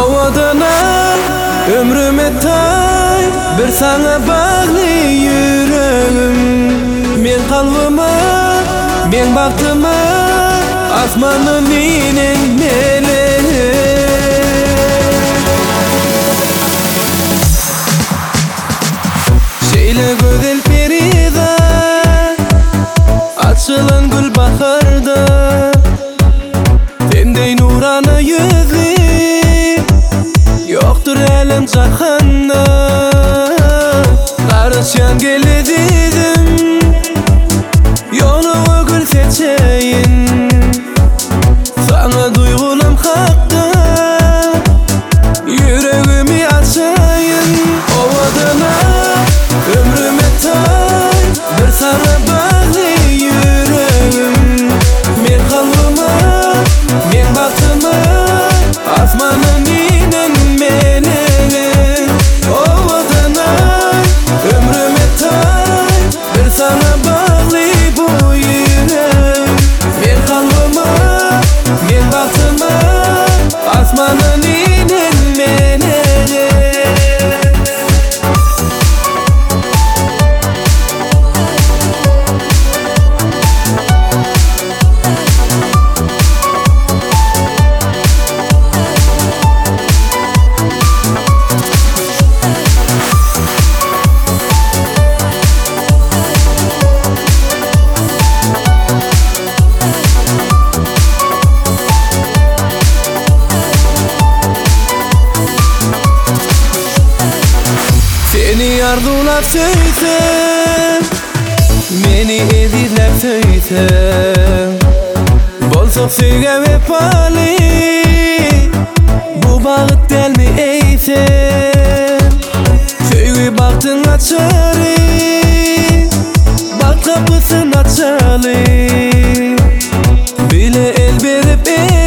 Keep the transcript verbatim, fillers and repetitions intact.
Ovadana ömrüme tay bir sana bağlı yüreğim. Men kalbıma, men baktıma asmanın inen meleği. Şeyle güzel perida açılan gül baharda, sendey nurana yüzlü yoktur elim cahanda. Karışan gele dedim yolunu gül seçeyin, sana duygulam hakta yüreğimi açayın. Ovadana ömrüme tay bir sana bağlı yüreğim. Men kalbıma, men baktıma asmanın inen meleği. Ovadana ömrüme tay bir sana bağlı bu yüreğim. Men kalbıma, men baktıma asmanın inen meleği. Seni arzulap söysem, meni ezizlep söysem, bolsak söyle vefalı, bu bağıt del mi eysem? Söyle baktın açarı, bak kapısın açalı, bile el verip